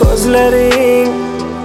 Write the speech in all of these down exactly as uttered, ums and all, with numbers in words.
ko'zlaring.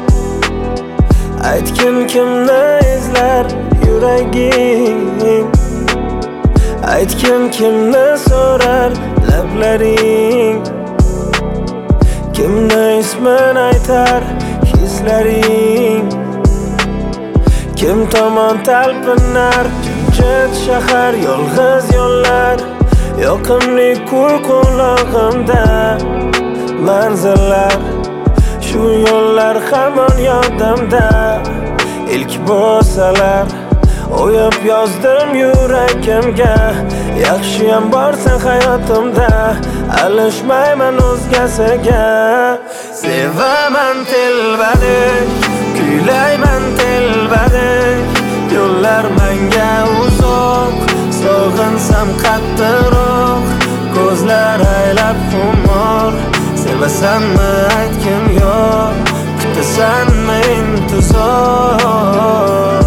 Aytgin kimni izlar yuraging. Aytgin kimni so'rar lablaring. Kimni ismin aytar hislaring. Kim tomon talpinar jimjit shahar, yolg'iz yo'llar, yoqimli kuy qulog'imda manzillar. Shu yo'llar hamon yodimda, ilk bo'lsalar o'yib yozdim yuragimga. Yaxshiyam borsan hayotimda, alishmayman o'zgasiga. Sevaman telbadek, kuylayman telbadek. Yo'llar menga uzoq, sog'insam qattiqroq. Ko'zlar aylab xumor, sevasanmi aytgin yo'q, kutasanmi intizor.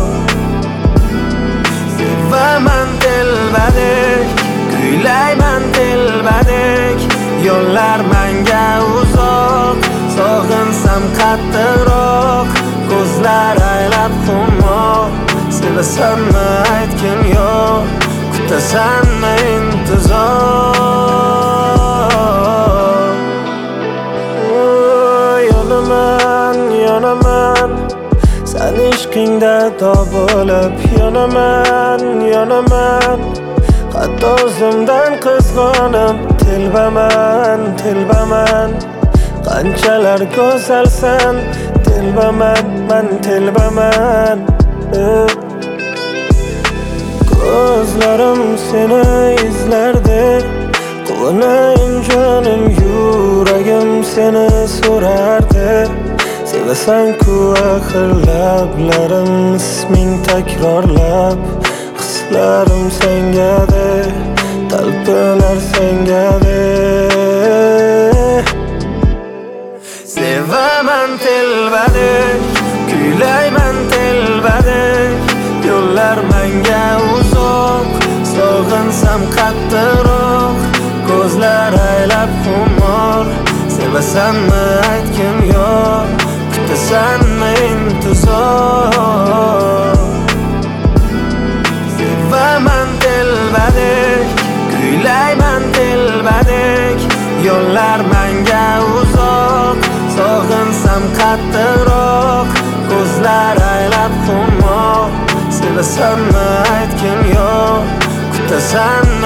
Sevaman telbadek, kuylayman telbadek. Yo'llar menga uzoq, sog'insam qattiqroq. Ko'zlar aylab xumor, sevasanmi aytgin yo'q, kutasanmi intizor. Yonaman, yonaman, sen ishqingda topilib. Yonaman, yonaman, hatto o'zimdan qizg'onib. Telbaman, telbaman, qanchalar go'zalsan. Telbaman, men telbaman. Ko'zlarim seni izlardi, quvonayim jonim, yuragim seni so'rardi. Sevasan-ku axir lablarim isming takrorlab. Hislarim sengade, talpinar sengade. Sevaman telbadek, kuylayman telbadek. Yo'llar menga uzoq, sog'insam qattiqroq. Ko'zlar aylab xumor, sevasanmi aytgin yo'q, kutasanmi intizor. Sevaman telbadek, kuylayman telbadek. Yo'llar menga uzoq, sog'insam qattiqroq. Ko'zlar aylab xumor, sevasanmi aytgin yo'q, kutasanmi